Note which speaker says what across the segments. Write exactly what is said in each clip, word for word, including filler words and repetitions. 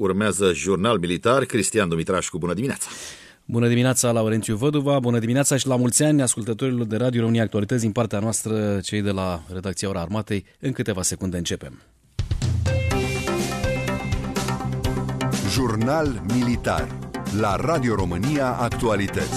Speaker 1: urmează Jurnal Militar. Cristian Dumitrașcu, bună dimineața!
Speaker 2: Bună dimineața, Laurențiu Văduva, bună dimineața și la mulți ani ascultătorilor de Radio România Actualități din partea noastră, cei de la redacția Ora Armatei. În câteva secunde începem.
Speaker 3: Jurnal Militar la Radio România Actualități.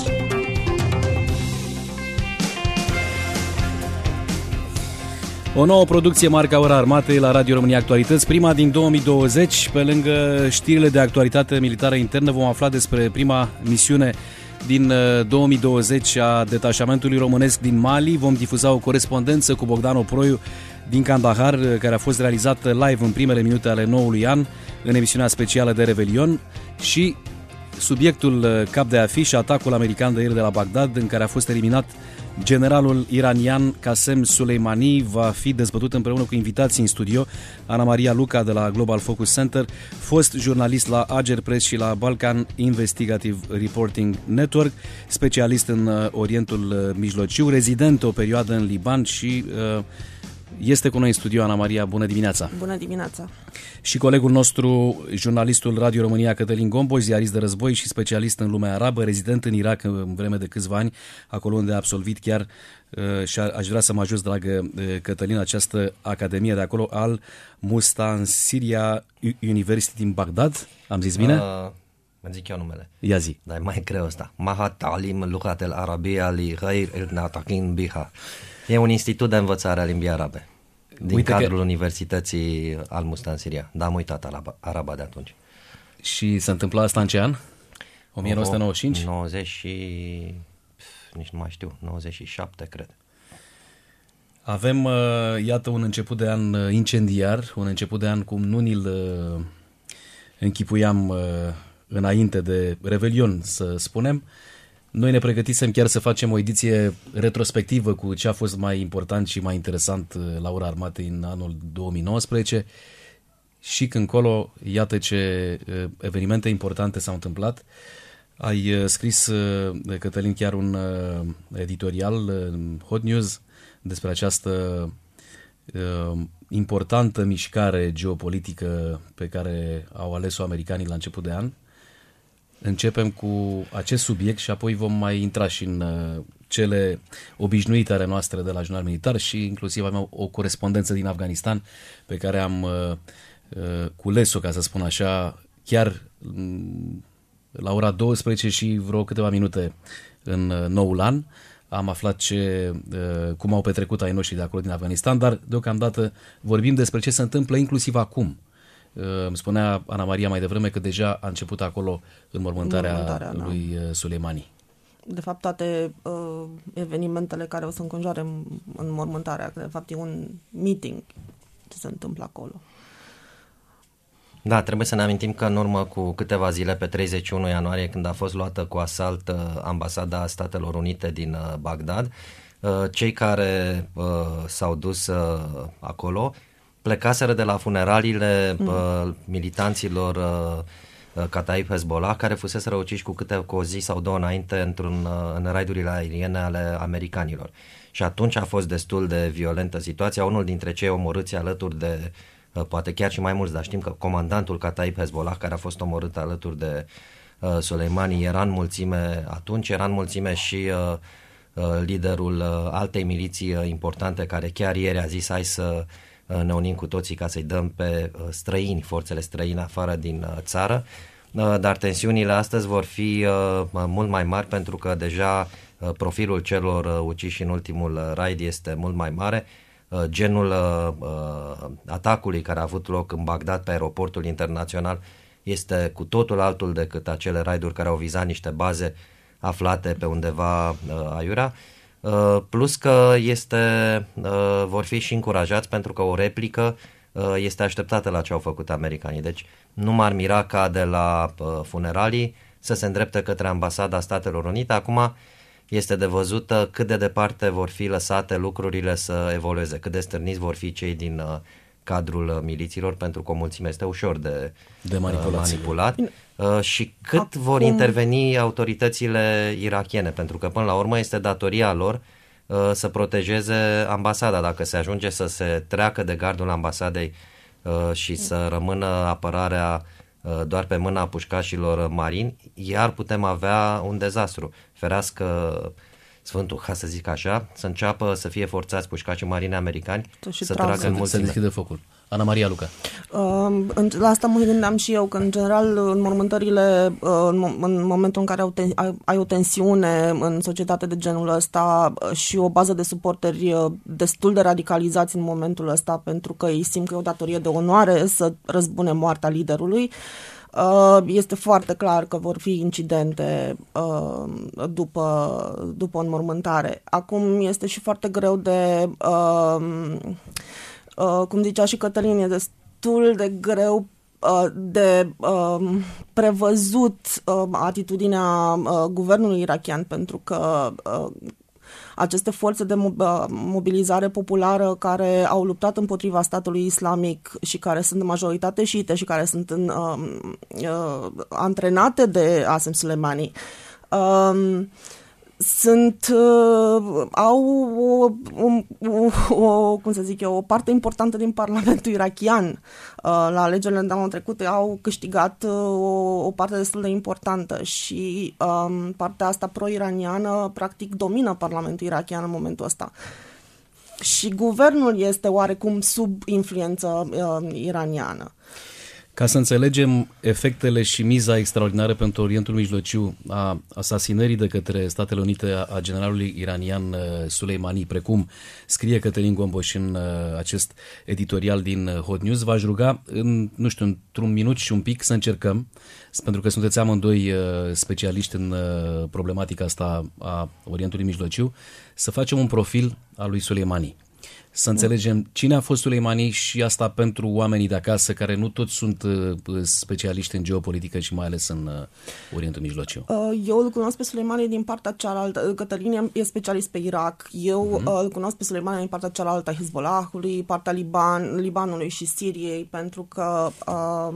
Speaker 2: O nouă producție marca Ora Armatei la Radio România Actualități, prima din două mii douăzeci. Pe lângă știrile de actualitate militară internă vom afla despre prima misiune din două mii douăzeci a detașamentului românesc din Mali. Vom difuza o corespondență cu Bogdan Oproiu din Kandahar, care a fost realizată live în primele minute ale noului an în emisiunea specială de Revelion, și subiectul cap de afiș, atacul american de ieri de la Bagdad, în care a fost eliminat generalul iranian Qasem Soleimani, va fi dezbătut împreună cu invitații în studio: Ana Maria Luca de la Global Focus Center, fost jurnalist la Ager Press și la Balkan Investigative Reporting Network, specialist în Orientul Mijlociu, rezident o perioadă în Liban și uh, este cu noi în studio. Ana Maria, bună dimineața!
Speaker 4: Bună dimineața! Și
Speaker 2: colegul nostru, jurnalistul Radio România Cătălin Gomboș, ziarist de război și specialist în lumea arabă, rezident în Irak în vreme de câțiva ani, acolo unde a absolvit chiar, și aș vrea să mă ajut, dragă Cătălin, această academie de acolo, Al Mustansiriya University din Bagdad. Am zis bine? Uh,
Speaker 5: mă zic eu numele.
Speaker 2: Ia zi.
Speaker 5: Dar e mai greu ăsta. Mahat Ta'lim Lughat al-Arabiyya li Ghair al-Natiqin biha. E un institut de învățare a limbii arabe din Uite cadrul că... Universității Al Mustansiriya. Da, am uitat araba, araba de atunci.
Speaker 2: Și se întâmpla asta în ce an? o mie nouă sute nouăzeci și cinci?
Speaker 5: nouăzeci și... nici nu mai știu, nouăzeci și șapte, cred.
Speaker 2: Avem, uh, iată, un început de an incendiar, un început de an cum nu ni-l uh, închipuiam uh, înainte de Revelion, să spunem. Noi ne pregătisem chiar să facem o ediție retrospectivă cu ce a fost mai important și mai interesant la Ora Armatei în anul două mii nouăsprezece și când încolo, iată ce evenimente importante s-au întâmplat. Ai scris, Cătălin, chiar un editorial, Hot News, despre această importantă mișcare geopolitică pe care au ales-o americanii la început de an. Începem cu acest subiect și apoi vom mai intra și în cele obișnuite ale noastre de la Jurnal Militar și inclusiv avem o corespondență din Afganistan pe care am uh, cules-o, ca să spun așa, chiar la ora douăsprezece și vreo câteva minute în noul an. Am aflat ce, uh, cum au petrecut ai noștri de acolo din Afganistan, dar deocamdată vorbim despre ce se întâmplă inclusiv acum. Îmi spunea Ana Maria mai devreme că deja a început acolo înmormântarea, înmormântarea lui da. Soleimani.
Speaker 4: De fapt, toate uh, evenimentele care o să înconjoare înmormântarea, că de fapt e un meeting ce se întâmplă acolo.
Speaker 5: Da, trebuie să ne amintim că în urmă cu câteva zile, pe treizeci și unu ianuarie, când a fost luată cu asalt ambasada Statelor Unite din Bagdad, cei care uh, s-au dus uh, acolo plecaseră de la funeraliile mm. uh, militanților uh, Kataib Hezbollah, care fuseseră uciși cu câte cu o zi sau două înainte într-un, uh, în raidurile aeriene ale americanilor. Și atunci a fost destul de violentă situația. Unul dintre cei omorâți alături de, uh, poate chiar și mai mulți, dar știm că comandantul Kataib Hezbollah, care a fost omorât alături de uh, Soleimani, era în mulțime atunci, era în mulțime și uh, uh, liderul uh, altei miliții uh, importante, care chiar ieri a zis: hai să ne unim cu toții ca să-i dăm pe străini, forțele străine afară din țară, dar tensiunile astăzi vor fi mult mai mari, pentru că deja profilul celor uciși în ultimul raid este mult mai mare. Genul atacului care a avut loc în Bagdad pe aeroportul internațional este cu totul altul decât acele raiduri care au vizat niște baze aflate pe undeva aiurea. Uh, plus că este, uh, vor fi și încurajați, pentru că o replică uh, este așteptată la ce au făcut americanii. Deci nu m-ar mira ca de la uh, funeralii să se îndrepte către ambasada Statelor Unite. Acum este de văzut cât de departe vor fi lăsate lucrurile să evolueze, cât de stârniți vor fi cei din uh, cadrul miliților, pentru că o mulțime este ușor de,
Speaker 2: de
Speaker 5: manipulat. Uh, și cât Acum... vor interveni autoritățile irakiene, pentru că până la urmă este datoria lor uh, să protejeze ambasada. Dacă se ajunge să se treacă de gardul ambasadei uh, și să rămână apărarea doar pe mâna pușcașilor marini, iar putem avea un dezastru. Ferească Sfântul, ca să zic așa, să înceapă să fie forțați pușcașii marini americani
Speaker 4: și
Speaker 5: să tragă în mulțime.
Speaker 2: Să deschidă focul. Ana Maria Luca.
Speaker 4: Uh, la asta mă gândeam și eu, că în general înmormântările, uh, în, în momentul în care au ten, ai, ai o tensiune în societate de genul ăsta uh, și o bază de suporteri uh, destul de radicalizați în momentul ăsta, pentru că ei simt că e o datorie de onoare să răzbune moartea liderului, uh, este foarte clar că vor fi incidente uh, după, după înmormântare. Acum este și foarte greu de... Uh, Uh, cum zicea și Cătălin, e destul de greu uh, de uh, prevăzut uh, atitudinea uh, guvernului irakian, pentru că uh, aceste forțe de mobilizare populară care au luptat împotriva statului islamic și care sunt în majoritate șiite și care sunt în, uh, uh, antrenate de Qasem Soleimani, uh, sunt, uh, au o, o, o, cum să zic eu, o parte importantă din Parlamentul irakian. Uh, la alegerile de anul trecut au câștigat uh, o, o parte destul de importantă și um, partea asta pro-iraniană practic domină Parlamentul irakian în momentul ăsta. Și guvernul este oarecum sub influență uh, iraniană.
Speaker 2: Ca să înțelegem efectele și miza extraordinară pentru Orientul Mijlociu a asasinării de către Statele Unite a generalului iranian Soleimani, precum scrie Cătălin Gomboș în acest editorial din Hot News, v-aș ruga, în, nu știu, într-un minut și un pic să încercăm, pentru că sunteți amândoi specialiști în problematica asta a Orientului Mijlociu, să facem un profil al lui Soleimani. Să înțelegem cine a fost Soleimani și asta pentru oamenii de acasă care nu toți sunt uh, specialiști în geopolitică și mai ales în uh, Orientul Mijlociu. Uh,
Speaker 4: eu îl cunosc pe Soleimani din partea cealaltă. Cătălin e specialist pe Irak. Eu uh-huh. uh, îl cunosc pe Soleimani din partea cealaltă a Hezbollahului, partea Liban, Libanului și Siriei, pentru că uh,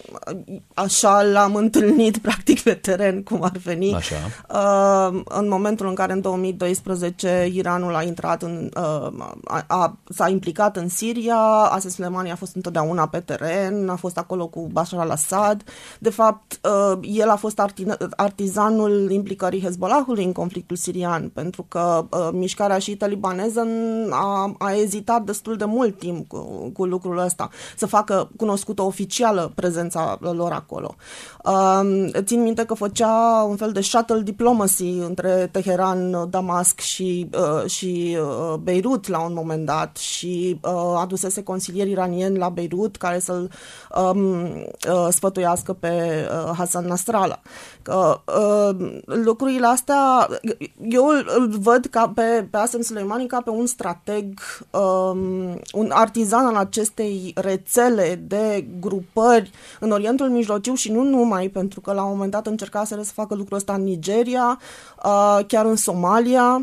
Speaker 4: așa l-am întâlnit practic pe teren, cum ar veni.
Speaker 2: Așa.
Speaker 4: Uh, în momentul în care în două mii doisprezece Iranul a intrat în... Uh, a, a s-a implicat în Siria, Qasem Soleimani a fost întotdeauna pe teren, a fost acolo cu Bashar al-Assad. De fapt, el a fost artizanul implicării Hezbollahului în conflictul sirian, pentru că mișcarea șiită libaneză a, a ezitat destul de mult timp cu, cu lucrul ăsta, să facă cunoscută oficială prezența lor acolo. Țin minte că făcea un fel de shuttle diplomacy între Teheran, Damasc și, și Beirut la un moment dat și uh, adusese consilieri iranieni la Beirut care să-l um, uh, sfătuiască pe uh, Hassan Nasrallah. Uh, uh, lucrurile astea, eu îl, îl văd ca pe, pe Qasem Soleimani ca pe un strateg, um, un artizan al acestei rețele de grupări în Orientul Mijlociu și nu numai, pentru că la un moment dat încercase să facă lucrul ăsta în Nigeria, uh, chiar în Somalia.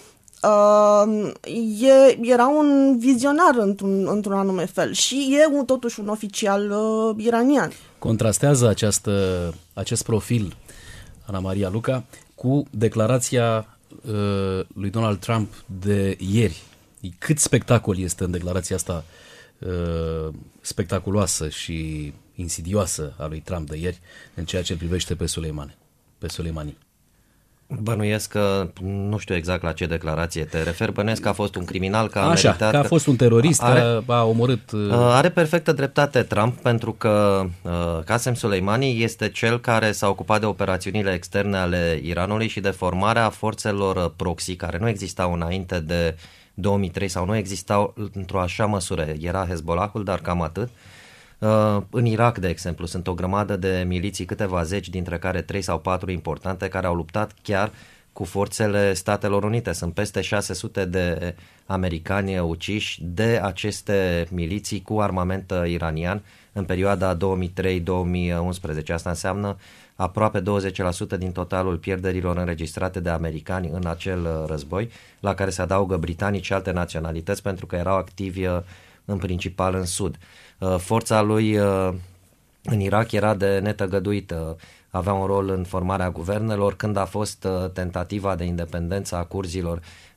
Speaker 4: Uh, e, era un vizionar într-un, într-un anume fel și e un, totuși un oficial uh, iranian.
Speaker 2: Contrastează această, acest profil, Ana Maria Luca, cu declarația uh, lui Donald Trump de ieri. Cât spectacol este în declarația asta uh, spectaculoasă și insidioasă a lui Trump de ieri în ceea ce privește pe Soleimani. Pe Soleimani.
Speaker 5: Bănuiesc că, nu știu exact la ce declarație te referi, bănuiesc că a fost un criminal, că a
Speaker 2: Așa,
Speaker 5: meritat...
Speaker 2: că a fost un terorist, are, că a omorât...
Speaker 5: Are perfectă dreptate Trump, pentru că uh, Qasem Soleimani este cel care s-a ocupat de operațiunile externe ale Iranului și de formarea forțelor proxy, care nu existau înainte de două mii trei sau nu existau într-o așa măsură. Era Hezbollahul, dar cam atât. Uh, în Irak, de exemplu, sunt o grămadă de miliții, câteva zeci, dintre care trei sau patru importante, care au luptat chiar cu forțele Statelor Unite. Sunt peste șase sute de americani uciși de aceste miliții cu armament iranian în perioada două mii trei două mii unsprezece. Asta înseamnă aproape douăzeci la sută din totalul pierderilor înregistrate de americani în acel război, la care se adaugă britanici și alte naționalități, pentru că erau activi în principal în sud. Forța lui în Irak era de netăgăduită, avea un rol în formarea guvernelor. Când a fost tentativa de independență a curzilor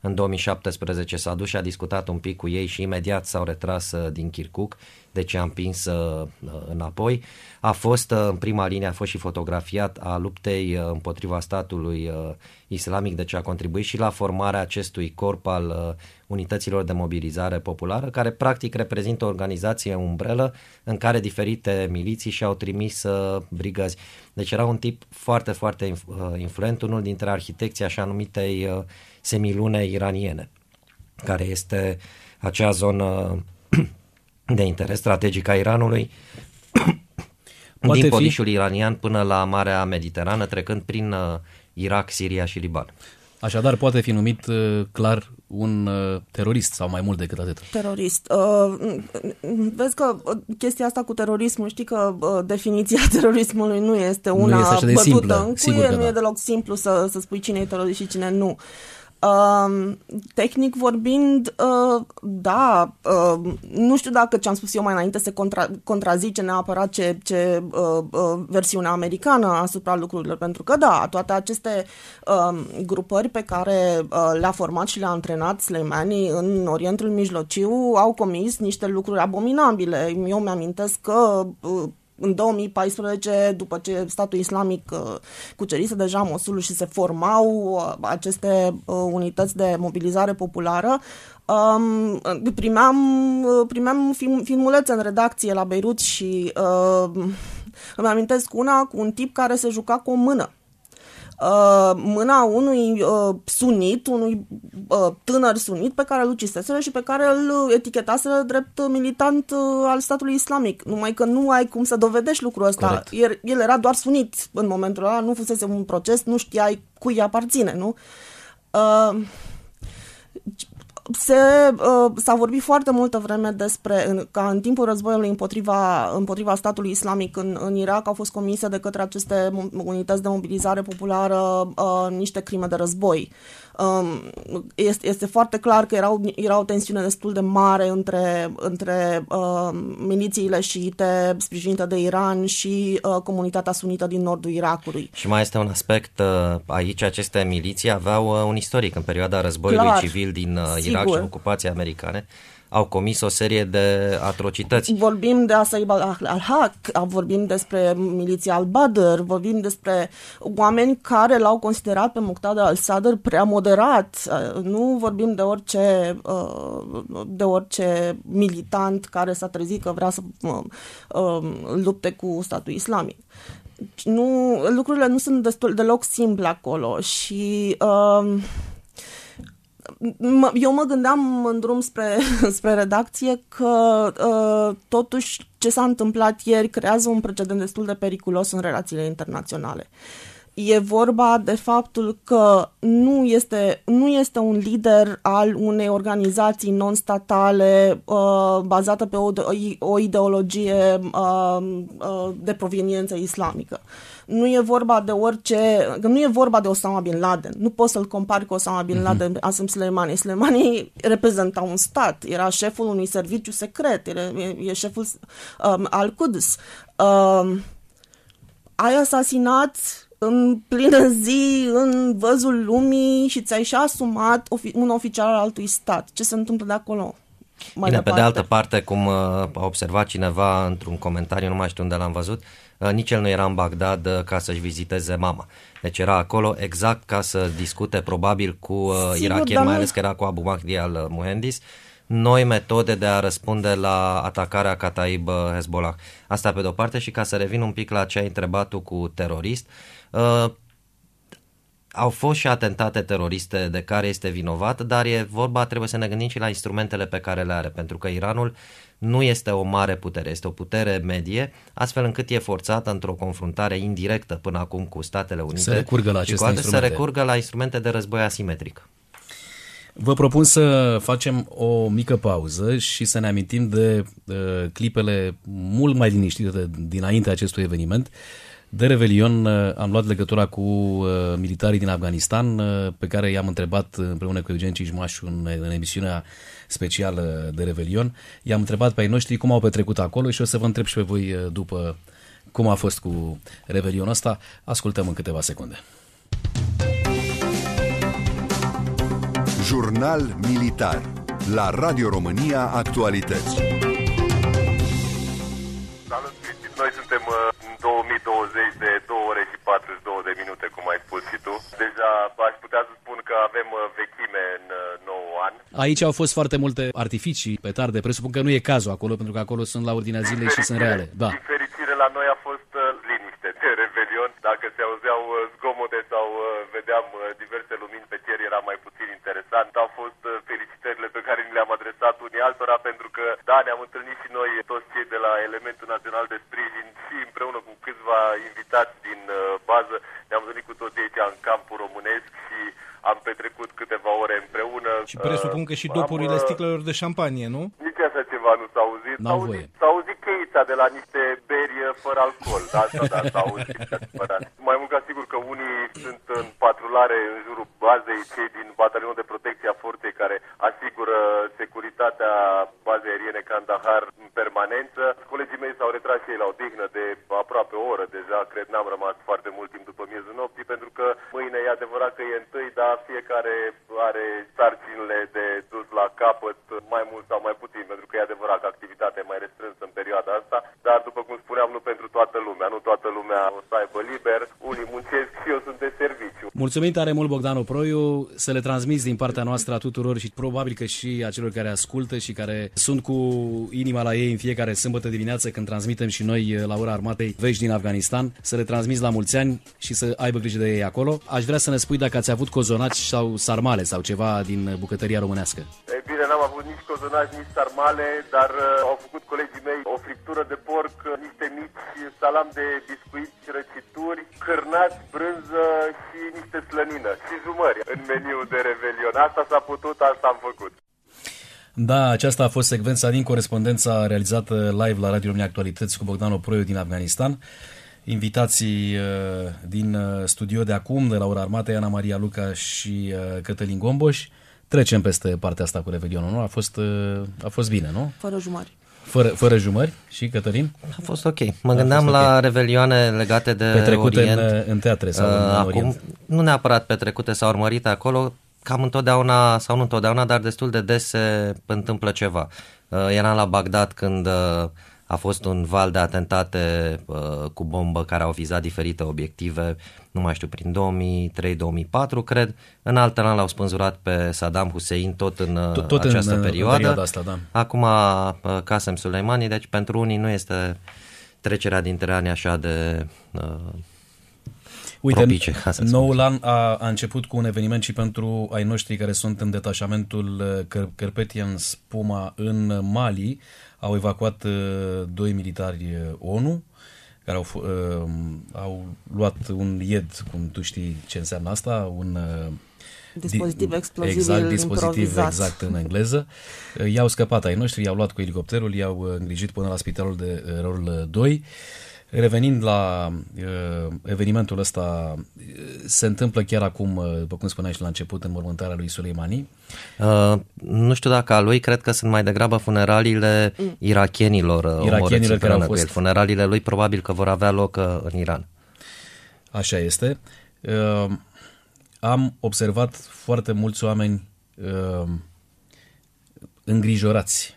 Speaker 5: în două mii șaptesprezece s-a dus și a discutat un pic cu ei și imediat s-au retras din Kirkuk, deci a împins înapoi. A fost în prima linie, a fost și fotografiat a luptei împotriva statului islamic, deci a contribuit și la formarea acestui corp al unităților de mobilizare populară, care practic reprezintă o organizație umbrelă în care diferite miliții și-au trimis brigăzi. Deci era un tip foarte, foarte influent, unul dintre arhitecții așa numitei semilune iraniene, care este acea zonă de interes strategic a Iranului, Poate din podișul fi... iranian până la Marea Mediterană, trecând prin uh, Irak, Siria și Liban.
Speaker 2: Așadar, poate fi numit uh, clar un uh, terorist sau mai mult decât atât.
Speaker 4: Terorist. Uh, vezi că chestia asta cu terorismul, știi că uh, definiția terorismului nu este una
Speaker 2: nu este
Speaker 4: bătută
Speaker 2: simplă,
Speaker 4: în
Speaker 2: sigur
Speaker 4: cuie, nu
Speaker 2: da.
Speaker 4: e deloc simplu să, să spui cine e terorist și cine nu. Uh, tehnic vorbind, uh, da, uh, nu știu dacă ce am spus eu mai înainte se contra, contrazice neapărat ce, ce uh, uh, versiunea americană asupra lucrurilor, pentru că da, toate aceste uh, grupări pe care uh, le-a format și le-a antrenat Soleimani în Orientul Mijlociu au comis niște lucruri abominabile. Eu mi-amintesc că uh, în două mii paisprezece, după ce statul islamic uh, cucerise deja Mosulul și se formau uh, aceste uh, unități de mobilizare populară, um, primeam, uh, primeam film, filmulețe în redacție la Beirut și uh, îmi amintesc una cu un tip care se juca cu o mână. Uh, mâna unui uh, sunit, unui uh, tânăr sunit pe care îl uciseseră și pe care îl etichetase drept militant uh, al statului islamic. Numai că nu ai cum să dovedești lucrul ăsta. El, el era doar sunit în momentul ăla, nu fusese un proces, nu știai cui aparține, nu? Uh, Se, uh, s-a vorbit foarte multă vreme despre în, ca în timpul războiului împotriva, împotriva statului islamic în, în Irak au fost comise de către aceste unități de mobilizare populară uh, niște crime de război. Um, este, este foarte clar că era, era o tensiune destul de mare între, între uh, milițiile șiite sprijinite de Iran și uh, comunitatea sunită din nordul Irakului.
Speaker 5: Și mai este un aspect uh, aici, aceste miliții aveau uh, un istoric în perioada războiului clar, civil din uh, Irak și ocupației americane. Au comis o serie de atrocități.
Speaker 4: Vorbim de Asaib al-Haq, vorbim despre miliția al-Badr, vorbim despre oameni care l-au considerat pe Muqtada al-Sadr prea moderat. Nu vorbim de orice, de orice militant care s-a trezit că vrea să lupte cu statul islamic. Nu, lucrurile nu sunt destul deloc simple acolo și... Uh, eu mă gândeam în drum spre, spre redacție că uh, totuși ce s-a întâmplat ieri creează un precedent destul de periculos în relațiile internaționale. E vorba de faptul că nu este, nu este un lider al unei organizații non-statale uh, bazată pe o, o ideologie uh, uh, de proveniență islamică. Nu e vorba de orice, nu e vorba de Osama Bin Laden. Nu poți să-l compari cu Osama Bin Laden, uh-huh. Qasem Soleimani. Soleimani reprezenta un stat, era șeful unui serviciu secret, era, e, e șeful um, al Quds. Um, ai asasinat în plină zi, în văzul lumii și ți-ai și asumat un oficial al altui stat. Ce se întâmplă de acolo? Mai
Speaker 5: Bine, pe de altă parte, cum uh, a observat cineva într-un comentariu, nu mai știu unde l-am văzut, uh, nici el nu era în Bagdad uh, ca să-și viziteze mama. Deci era acolo exact ca să discute probabil cu uh, irakieni, mai ales că era cu Abu Mahdi al-Muhandis, noi metode de a răspunde la atacarea Kataib Hezbollah. Asta pe de-o parte. Și ca să revin un pic la ce ai întrebat tu cu terorist, uh, au fost și atentate teroriste de care este vinovat, dar e vorba, trebuie să ne gândim și la instrumentele pe care le are, pentru că Iranul nu este o mare putere, este o putere medie, astfel încât e forțată într-o confruntare indirectă până acum cu Statele Unite
Speaker 2: să recurgă la aceste instrumente.
Speaker 5: Să recurgă la instrumente de război asimetric.
Speaker 2: Vă propun să facem o mică pauză și să ne amintim de uh, clipele mult mai liniștite de, dinainte acestui eveniment. De Revelion uh, am luat legătura cu uh, militarii din Afganistan uh, pe care i-am întrebat împreună cu Eugen Cijmașu în, în emisiunea specială de Revelion. I-am întrebat pe ai noștri cum au petrecut acolo și o să vă întreb și pe voi uh, după cum a fost cu Revelionul ăsta. Ascultăm în câteva secunde.
Speaker 3: Jurnal militar la Radio România Actualități.
Speaker 6: Salut, Cristi. Noi suntem în două mii douăzeci de două ore și patruzeci și două de minute, cum ai spus și tu. Deja aș putea să spun că avem vechime în nou an.
Speaker 2: Aici au fost foarte multe artificii, petarde. Presupun că nu e cazul acolo, pentru că acolo sunt la ordinea zilei și sunt reale. Da.
Speaker 6: Din fericire, la noi a fost liniște de revelion. Dacă se auzeau zgomote sau vedeam diverse lumini pe cer, era mai puțin interesant. Au fost felicitările pe care ni le-am adresat unii altora, pentru că, da, ne-am întâlnit și noi, toți cei de la Elementul Național de Sprijin, și împreună cu câțiva invitați din bază, ne-am întâlnit cu toți aici în campul românesc și am petrecut câteva ore împreună.
Speaker 7: Și presupun că și dopurile
Speaker 6: am,
Speaker 7: sticlelor de șampanie, nu?
Speaker 6: Nici așa ceva nu s-a auzit.
Speaker 2: S-a auzit,
Speaker 6: s-a auzit cheița de la niște beri fără alcool. Da, asta, da, s-a auzit. Mai mult ca sigur că unii sunt în patrulare în jurul bazei, cei din Batalionul de Protecție a Forței, care asigură securitatea bazei aeriene Kandahar în permanență. Colegii mei s-au retras și ei la odihnă de aproape o oră deja. Cred n-am rămas foarte mult timp după miezul nopții, pentru că mâine e adevărat că e întâi, dar fiecare are sarcinile de dus la capăt, mai mult sau mai puțin, pentru că e adevărat că activitatea e mai restrânsă în perioada asta, dar după cum spuneam, nu pentru toată lumea, nu toată lumea o să aibă liber, unii muncesc și eu sunt de serviciu.
Speaker 2: Mulțumim tare mult, Bogdanu Proiu, să le transmiți din partea noastră a tuturor și probabil că și a celor care ascultă și care sunt cu inima la ei în fiecare sâmbătă dimineață când transmitem și noi la ora armatei vești din Afganistan, să le transmiți la mulți ani și să aibă grijă de ei acolo. Aș vrea să ne spui dacă ați avut cozonaci sau sarmale sau ceva din bucătăria românească.
Speaker 6: E bine, n-am avut nici cozonaci, nici sarmale, dar uh, au făcut colegii mei o friptură de porc, niște mici salam de biscuiți, răcituri, cârnați, brânză și niște slănină și jumări în meniul de revelion. Asta s-a putut, asta am făcut.
Speaker 2: Da, aceasta a fost secvența din corespondența realizată live la Radio România Actualități cu Bogdanu Proiu din Afganistan. Invitații uh, din uh, studio de acum, de la ora armatei, Ana Maria Luca și uh, Cătălin Gomboș. Trecem peste partea asta cu revelionul, nu? A fost, uh, a fost bine, nu?
Speaker 4: Fără jumări.
Speaker 2: Fără, fără jumări. Și Cătălin?
Speaker 5: A fost ok. Mă gândeam la okay. revelioane legate de
Speaker 2: petrecute
Speaker 5: Orient.
Speaker 2: În, în teatre sau uh, în, în
Speaker 5: acum,
Speaker 2: Orient.
Speaker 5: Nu neapărat petrecute sau urmărite acolo, cam întotdeauna, sau nu întotdeauna, dar destul de des se întâmplă ceva. Uh, eram la Bagdad când uh, a fost un val de atentate uh, cu bombă care au vizat diferite obiective, nu mai știu, prin două mii trei două mii patru, cred. În alt an l-au spânzurat pe Saddam Hussein tot în tot, tot această
Speaker 2: în,
Speaker 5: perioadă.
Speaker 2: În perioada asta, da.
Speaker 5: Acum uh, Qasem Soleimani, deci pentru unii nu este trecerea dintre ani așa de uh,
Speaker 2: Uite,
Speaker 5: propice.
Speaker 2: noul an a, a început cu un eveniment și pentru ai noștri care sunt în detașamentul Carpathian Puma în Mali. Au evacuat uh, doi militari ONU care au, uh, au luat un I E D, cum tu știi ce înseamnă asta, un uh,
Speaker 4: dispozitiv explozibil
Speaker 2: exact, dispozitiv
Speaker 4: improvizat.
Speaker 2: exact în engleză. I-au scăpat ai noștri, i-au luat cu elicopterul, i-au îngrijit până la spitalul de Rol doi. Revenind la uh, evenimentul ăsta, se întâmplă chiar acum, după cum spuneai și la început, înmormântarea lui Soleimani.
Speaker 5: Uh, nu știu dacă a lui, cred că sunt mai degrabă funeraliile mm. irakienilor, uh,
Speaker 2: irakienilor care au fost.
Speaker 5: Funeraliile lui probabil că vor avea loc uh, în Iran.
Speaker 2: Așa este. Uh, am observat foarte mulți oameni uh, îngrijorați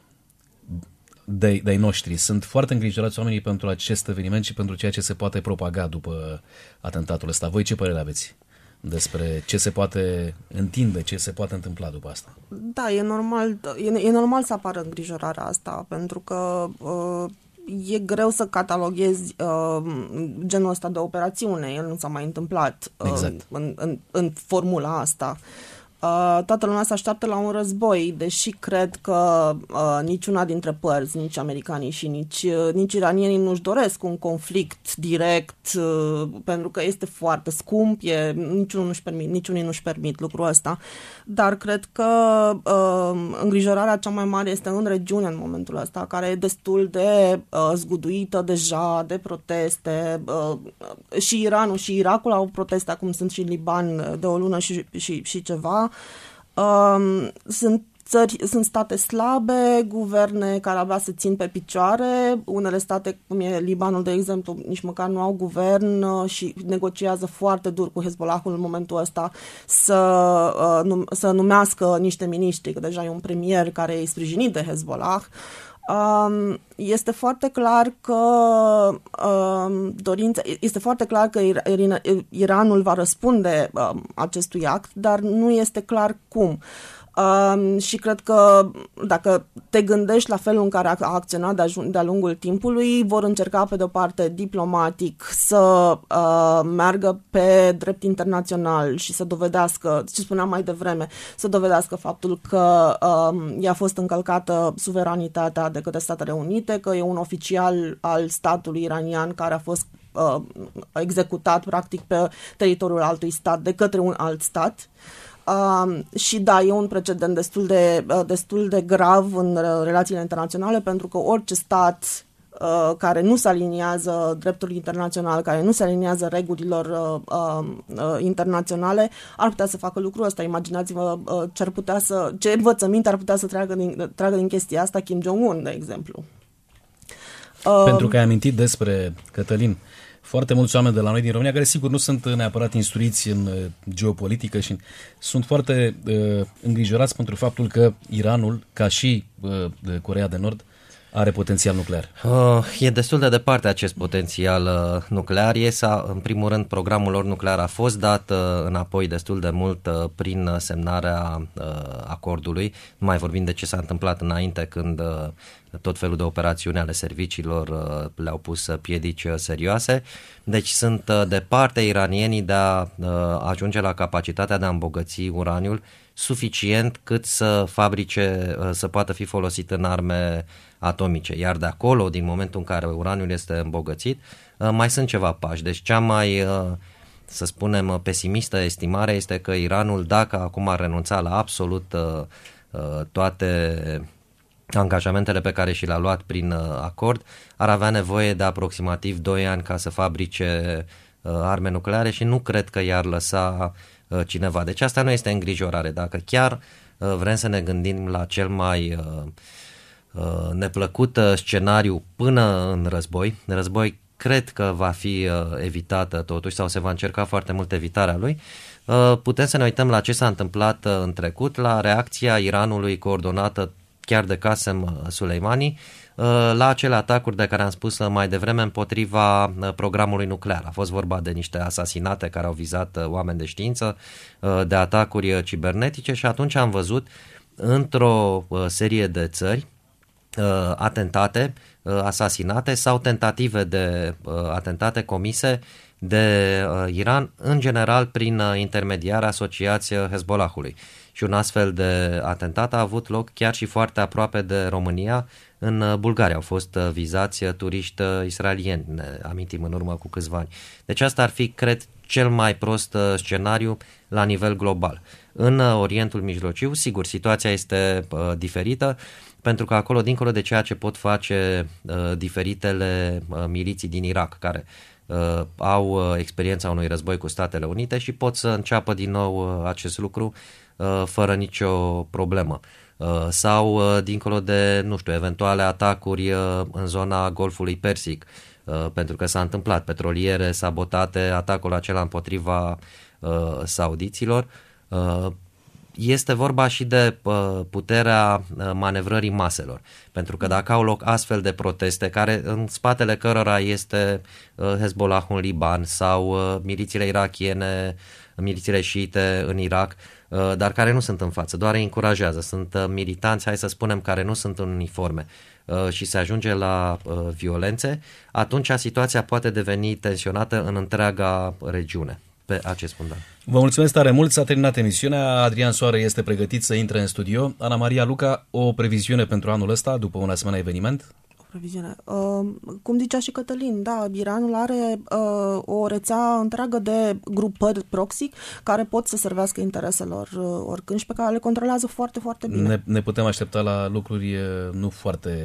Speaker 2: de, de-ai noștri. Sunt foarte îngrijorați oamenii pentru acest eveniment și pentru ceea ce se poate propaga după atentatul ăsta. Voi ce părere aveți despre ce se poate întinde, ce se poate întâmpla după asta?
Speaker 4: Da, e normal, e, e normal să apară îngrijorarea asta, pentru că uh, e greu să cataloghezi uh, genul ăsta de operațiune. El nu s-a mai întâmplat uh,
Speaker 2: exact.
Speaker 4: în, în, în formula asta. Uh, toată lumea se așteaptă la un război, deși cred că uh, niciuna dintre părți, nici americanii și nici, uh, nici iranienii nu-și doresc un conflict direct, uh, pentru că este foarte scump, e, niciunul nu-și permit, niciunii nu-și permit lucrul ăsta, dar cred că uh, îngrijorarea cea mai mare este în regiune în momentul ăsta, care e destul de uh, zguduită deja de proteste. Uh, și Iranul și Irakul au proteste, acum sunt și în Liban de o lună și, și, și ceva. Um, sunt țări, sunt state slabe, guverne care abia se țin pe picioare, unele state, cum e Libanul, de exemplu, nici măcar nu au guvern și negociază foarte dur cu Hezbollahul în momentul ăsta să, să numească niște miniștri, că deja e un premier care e sprijinit de Hezbollah. Este foarte clar că dorința, este foarte clar că Iranul va răspunde acestui act, dar nu este clar cum. Uh, și cred că dacă te gândești la felul în care a acționat de-a, de-a lungul timpului, vor încerca pe de-o parte diplomatic să uh, meargă pe drept internațional și să dovedească, ce spuneam mai devreme, să dovedească faptul că uh, i-a fost încălcată suveranitatea de către Statele Unite, că e un oficial al statului iranian care a fost uh, executat practic pe teritoriul altui stat de către un alt stat. Uh, și da, e un precedent destul de, uh, destul de grav în uh, relațiile internaționale, pentru că orice stat uh, care nu se aliniază dreptului internațional, care nu se aliniază regulilor uh, uh, internaționale, ar putea să facă lucrul ăsta. Imaginați-vă uh, ce ar putea să, ce învățăminte ar putea să tragă din, tragă din chestia asta Kim Jong-un, de exemplu.
Speaker 2: Uh, pentru că ai amintit despre Cătălin, foarte mulți oameni de la noi din România, care sigur nu sunt neapărat instruiți în uh, geopolitică și sunt foarte uh, îngrijorați pentru faptul că Iranul, ca și uh, Coreea de Nord, are potențial nuclear.
Speaker 5: Uh, e destul de departe acest potențial uh, nuclear. E sa, în primul rând, programul lor nuclear a fost dat uh, înapoi destul de mult uh, prin semnarea uh, acordului. Nu mai vorbim de ce s-a întâmplat înainte, când uh, tot felul de operațiuni ale serviciilor uh, le-au pus piedici uh, serioase. Deci sunt uh, departe iranienii de a uh, ajunge la capacitatea de a îmbogăți uraniul suficient cât să fabrice, uh, să poată fi folosit în arme atomice. Iar de acolo, din momentul în care uraniul este îmbogățit, uh, mai sunt ceva pași. Deci cea mai, uh, să spunem, pesimistă estimare este că Iranul, dacă acum ar renunța la absolut uh, uh, toate angajamentele pe care și le-a luat prin uh, acord, ar avea nevoie de aproximativ doi ani ca să fabrice uh, arme nucleare și nu cred că i-ar lăsa uh, cineva. Deci asta nu este îngrijorare. Dacă chiar uh, vrem să ne gândim la cel mai uh, uh, neplăcut uh, scenariu până în război, război cred că va fi uh, evitată totuși, sau se va încerca foarte mult evitarea lui, uh, putem să ne uităm la ce s-a întâmplat uh, în trecut, la reacția Iranului coordonată chiar de Qasem Soleimani la acele atacuri de care am spus mai devreme împotriva programului nuclear. A fost vorba de niște asasinate care au vizat oameni de știință, de atacuri cibernetice și atunci am văzut într-o serie de țări atentate, asasinate sau tentative de atentate comise de Iran, în general prin intermediarea asociației Hezbollahului. Și un astfel de atentat a avut loc chiar și foarte aproape de România, în Bulgaria. Au fost vizați turiști israelieni, ne amintim, în urmă cu câțiva ani. Deci asta ar fi, cred, cel mai prost scenariu la nivel global. În Orientul Mijlociu, sigur, situația este uh, diferită, pentru că acolo, dincolo de ceea ce pot face uh, diferitele uh, miliții din Irak, care uh, au uh, experiența unui război cu Statele Unite și pot să înceapă din nou uh, acest lucru uh, fără nicio problemă. Uh, sau uh, dincolo de, nu știu, eventuale atacuri uh, în zona Golfului Persic, uh, pentru că s-a întâmplat petroliere sabotate, atacul acela împotriva uh, saudiților. Uh, este vorba și de uh, puterea uh, manevrării maselor, pentru că dacă au loc astfel de proteste, care în spatele cărora este uh, Hezbollah în Liban sau uh, milițiile irakiene, milițiile șiite în Irak, uh, dar care nu sunt în față, doar îi încurajează, sunt uh, militanți, hai să spunem, care nu sunt în uniforme uh, și se ajunge la uh, violențe, atunci situația poate deveni tensionată în întreaga regiune pe acest fundal.
Speaker 2: Vă mulțumesc tare mult, s-a terminat emisiunea. Adrian Soare este pregătit să intre în studio. Ana Maria Luca, o previziune pentru anul ăsta după un asemenea eveniment?
Speaker 4: O previziune. Uh, cum zicea și Cătălin, da, Iranul are uh, o rețea întreagă de grupări proxy care pot să servească intereselor uh, oricând și pe care le controlează foarte, foarte bine.
Speaker 2: Ne, ne putem aștepta la lucruri uh, nu foarte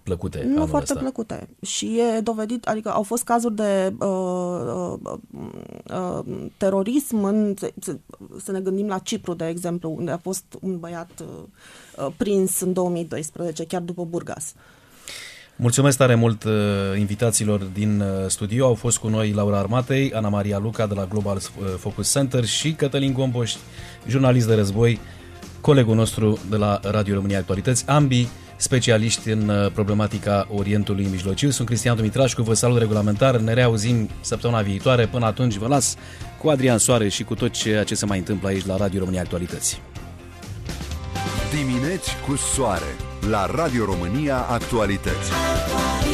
Speaker 2: plăcute.
Speaker 4: Nu
Speaker 2: anul
Speaker 4: foarte
Speaker 2: ăsta.
Speaker 4: plăcute. Și e dovedit, adică au fost cazuri de uh, uh, uh, terorism, în, să, să ne gândim la Cipru, de exemplu, unde a fost un băiat uh, prins în două mii doisprezece, chiar după Burgas.
Speaker 2: Mulțumesc tare mult uh, invitațiilor din uh, studio. Au fost cu noi Laura Armatei, Ana Maria Luca de la Global Focus Center și Cătălin Gomboș, jurnalist de război, colegul nostru de la Radio România Actualități, ambii specialiști în uh, problematica Orientului Mijlociu. Sunt Cristian Dumitrașcu, vă salut regulamentar, ne reauzim săptămâna viitoare. Până atunci vă las cu Adrian Soare și cu tot ceea ce se mai întâmplă aici la Radio România Actualități.
Speaker 3: Dimineți cu soare la Radio România Actualități.